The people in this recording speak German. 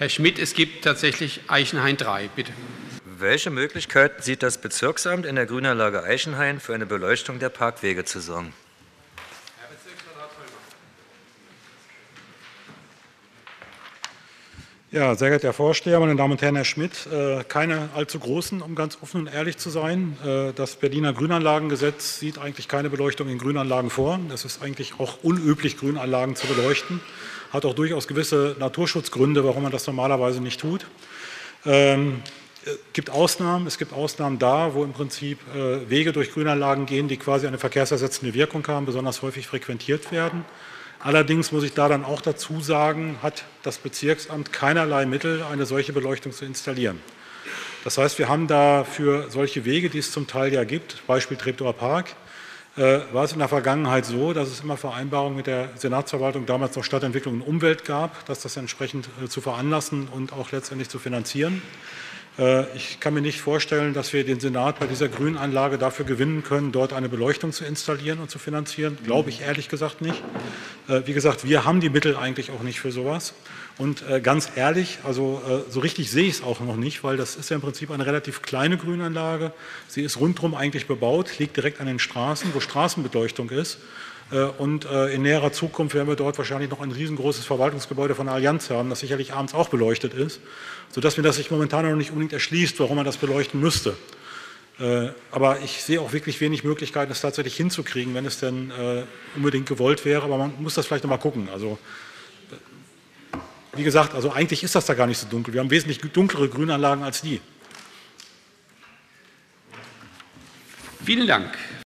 Herr Schmidt, es gibt tatsächlich Eichenhain 3, bitte. Welche Möglichkeiten sieht das Bezirksamt in der Grünanlage Eichenhain für eine Beleuchtung der Parkwege zu sorgen? Herr Bezirksrat Vollmer. Ja, sehr geehrter Herr Vorsteher, meine Damen und Herren, Herr Schmidt, keine allzu großen, um ganz offen und ehrlich zu sein. Das Berliner Grünanlagengesetz sieht eigentlich keine Beleuchtung in Grünanlagen vor. Es ist eigentlich auch unüblich, Grünanlagen zu beleuchten. Hat auch durchaus gewisse Naturschutzgründe, warum man das normalerweise nicht tut. Es gibt Ausnahmen da, wo im Prinzip Wege durch Grünanlagen gehen, die quasi eine verkehrsersetzende Wirkung haben, besonders häufig frequentiert werden. Allerdings muss ich da dann auch dazu sagen, hat das Bezirksamt keinerlei Mittel, eine solche Beleuchtung zu installieren. Das heißt, wir haben da für solche Wege, die es zum Teil ja gibt, Beispiel Treptower Park, war es in der Vergangenheit so, dass es immer Vereinbarungen mit der Senatsverwaltung, damals noch Stadtentwicklung und Umwelt gab, das entsprechend zu veranlassen und auch letztendlich zu finanzieren. Ich kann mir nicht vorstellen, dass wir den Senat bei dieser Grünanlage dafür gewinnen können, dort eine Beleuchtung zu installieren und zu finanzieren. Glaube ich ehrlich gesagt nicht. Wie gesagt, wir haben die Mittel eigentlich auch nicht für sowas. Und ganz ehrlich, also so richtig sehe ich es auch noch nicht, weil das ist ja im Prinzip eine relativ kleine Grünanlage. Sie ist rundherum eigentlich bebaut, liegt direkt an den Straßen, wo Straßenbeleuchtung ist. Und in näherer Zukunft werden wir dort wahrscheinlich noch ein riesengroßes Verwaltungsgebäude von der Allianz haben, das sicherlich abends auch beleuchtet ist, sodass mir das sich momentan noch nicht unbedingt erschließt, warum man das beleuchten müsste. Aber ich sehe auch wirklich wenig Möglichkeiten, es tatsächlich hinzukriegen, wenn es denn unbedingt gewollt wäre. Aber man muss das vielleicht noch mal gucken. Also, wie gesagt, also eigentlich ist das da gar nicht so dunkel. Wir haben wesentlich dunklere Grünanlagen als die. Vielen Dank.